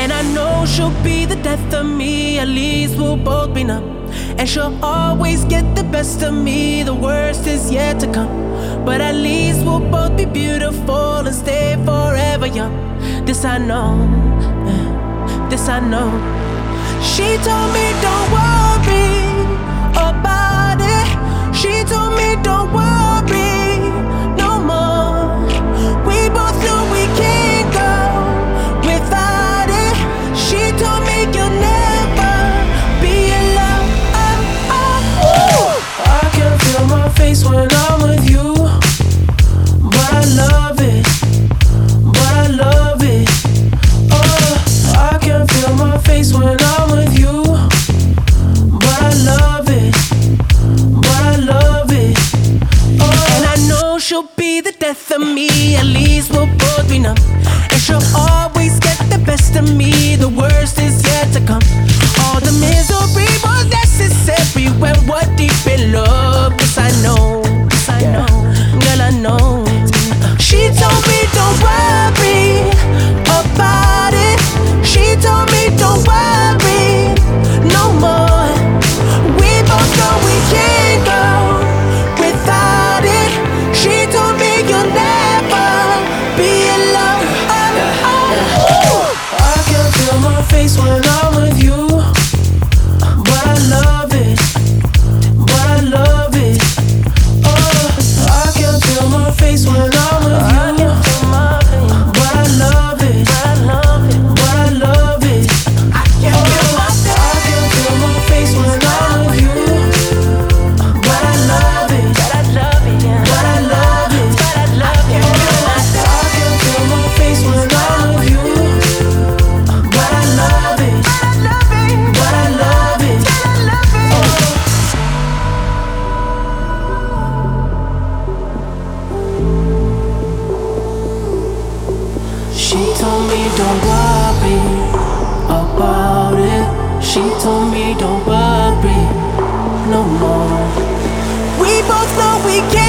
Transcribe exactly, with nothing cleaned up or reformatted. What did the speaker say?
And I know she'll be the death of me, at least we'll both be numb. And she'll always get the best of me, the worst is yet to come. But at least we'll both be beautiful and stay forever young. This I know, yeah, this I know. She told me don't worry about it. She told me don't worry no more. We both know we can't go without it. She told me you'll never be alone. Oh, oh, oh. I can feel my face when I'm with you, but I love it, but I love it. Oh, I can feel my face when I'm with you, but I love it, but I love it. Oh, and I know she'll be the death of me, at least we'll both be numb. And she'll always get the best of me, the worst is yet to come. All the misery was necessary when we're deep in love. Yes, I know, yes, I know, girl, I know. She told me don't worry about it. She told me don't worry no more. We both know we can't go without it. She told me you'll never be alone. Oh, oh, oh. I can feel my face when I'm with you, but I love it, but I love it. Oh, I can feel my face when I'm with you, but I love it, but I love it. I can feel my face when I'm with you, but I love it, but I love it, but I love it. I can feel my face when I'm with you, but I love it, but I love it. She told me don't worry about it. She told me don't worry no more. We both know we can't